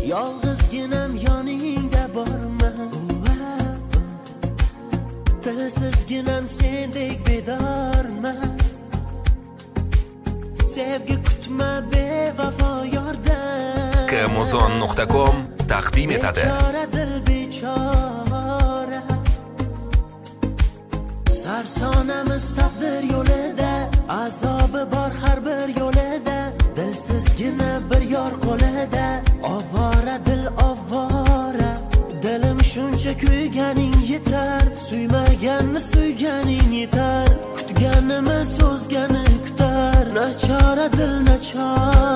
Yolg'izginam yoningda borman, tilsizginam sendek bedorman. Sevgi kutma bevafo yordan. kmuzon.com taqdim etadi. Bechora dil bechora, sarsonamiz taqdir yo'lida, azobi bor har bir yo'lida. Dilsizgina bir yor qo'lida, ovora dil ovora. Dilim shuncha kuyganing yetar, suymaganni suyganing yetar, kutganimni so'zgani kutar. Nachora dil nachora.